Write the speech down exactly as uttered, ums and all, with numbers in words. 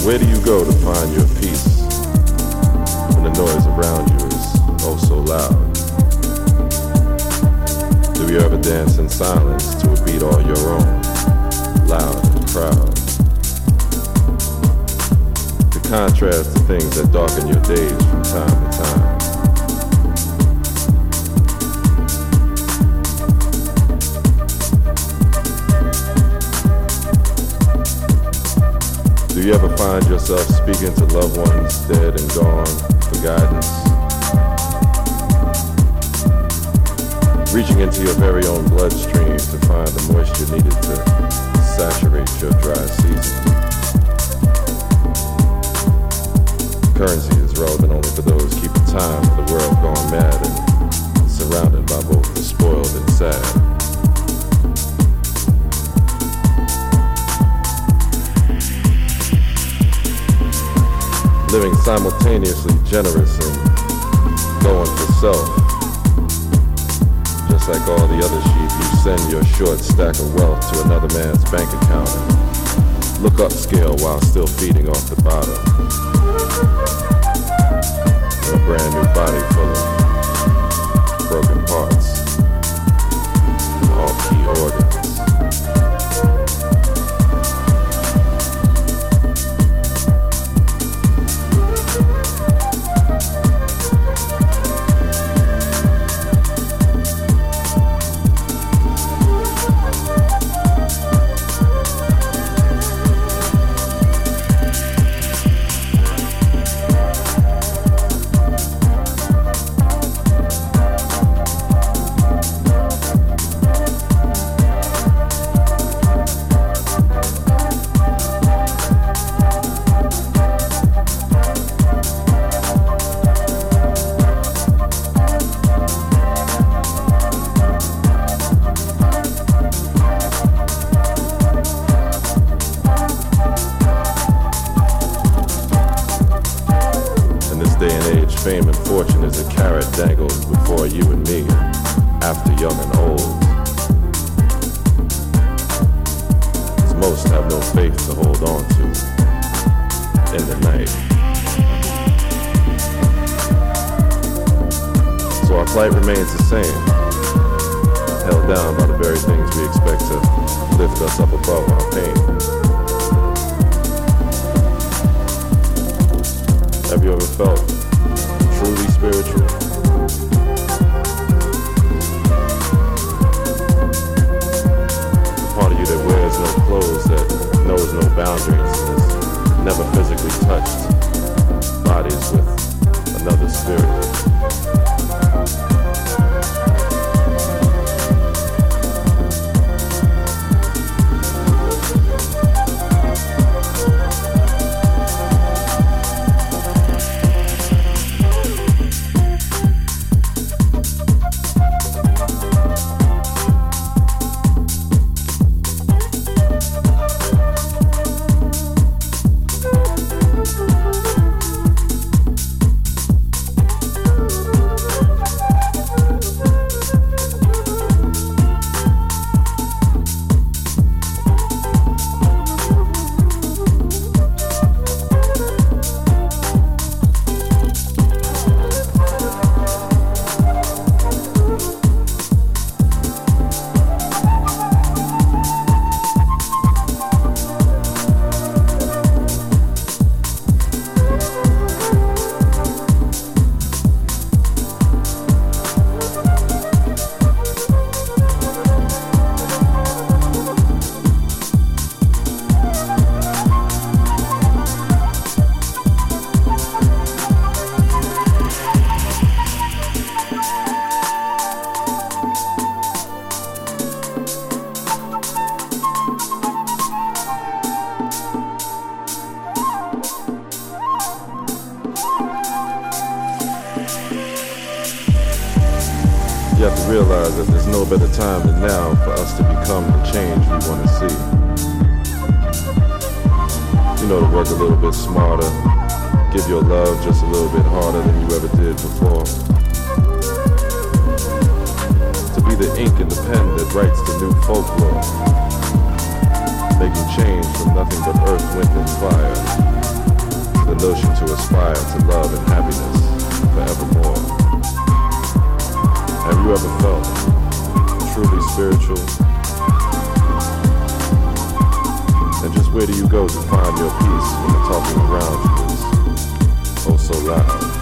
Where do you go to find your peace when the noise around you is oh so loud? Do you ever dance in silence to a beat all your own, loud and proud? To contrast the things that darken your days from time to time. Do you ever find yourself speaking to loved ones dead and gone for guidance? Reaching into your very own bloodstream to find the moisture needed to saturate your dry season. Currency is relevant only for those keeping time for the world gone mad and surrounded by both the spoiled and sad. Living simultaneously generous and going for self. Just like all the other sheep, you send your short stack of wealth to another man's bank account and look upscale while still feeding off the bottom. A brand new body full of broken parts, all key organs. Fame and fortune is a carrot dangled before you and me, after young and old. As most have no faith to hold on to in the night. So our plight remains the same, held down by the very things we expect to lift us up above our pain. Have you ever felt truly spiritual? The part of you that wears no clothes, that knows no boundaries, has never physically touched bodies with another spirit. You have to realize that there's no better time than now for us to become the change we want to see. You know, to work a little bit smarter, give your love just a little bit harder than you ever did before. To be the ink in the pen that writes the new folklore. making change from nothing but earth, wind, and fire, to the notion to aspire to love and happiness forevermore. Have you ever felt truly spiritual? And just where do you go to find your peace when the talking around you is oh so loud?